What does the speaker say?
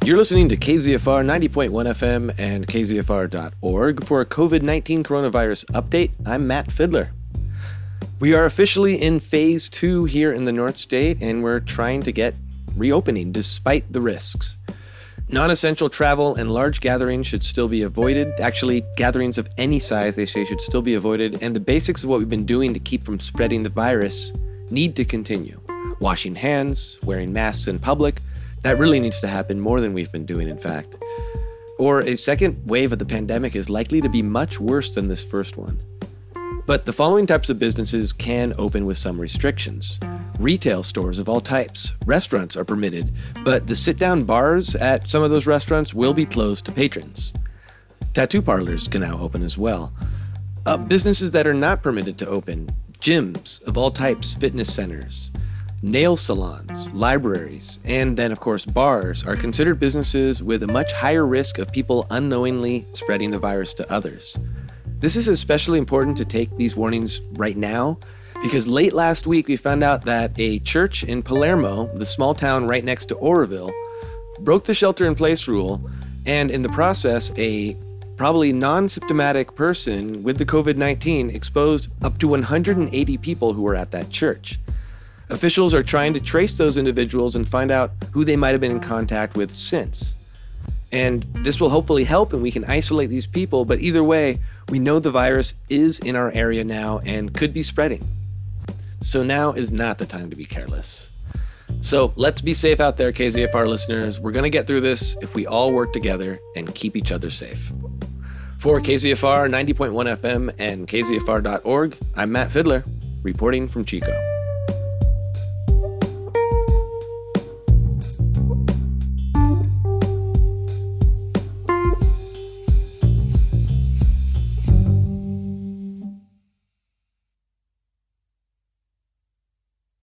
You're listening to KZFR 90.1 FM and KZFR.org for a COVID-19 coronavirus update. I'm Matt Fiddler. We are officially in phase 2 here in the North State, and we're trying to get reopening despite the risks. Non-essential travel and large gatherings should still be avoided. Actually, gatherings of any size, they say, should still be avoided. And the basics of what we've been doing to keep from spreading the virus need to continue. Washing hands, wearing masks in public, that really needs to happen more than we've been doing, in fact. Or a second wave of the pandemic is likely to be much worse than this first one. But the following types of businesses can open with some restrictions. Retail stores of all types. Restaurants are permitted, but the sit-down bars at some of those restaurants will be closed to patrons. Tattoo parlors can now open as well. Businesses that are not permitted to open. Gyms of all types, fitness centers, nail salons, libraries, and then, of course, bars are considered businesses with a much higher risk of people unknowingly spreading the virus to others. This is especially important to take these warnings right now, because late last week we found out that a church in Palermo, the small town right next to Oroville, broke the shelter-in-place rule, and in the process, a probably non-symptomatic person with the COVID-19 exposed up to 180 people who were at that church. Officials are trying to trace those individuals and find out who they might have been in contact with since. And this will hopefully help and we can isolate these people, but either way, we know the virus is in our area now and could be spreading. So now is not the time to be careless. So let's be safe out there, KZFR listeners. We're going to get through this if we all work together and keep each other safe. For KZFR 90.1 FM and KZFR.org, I'm Matt Fiddler, reporting from Chico.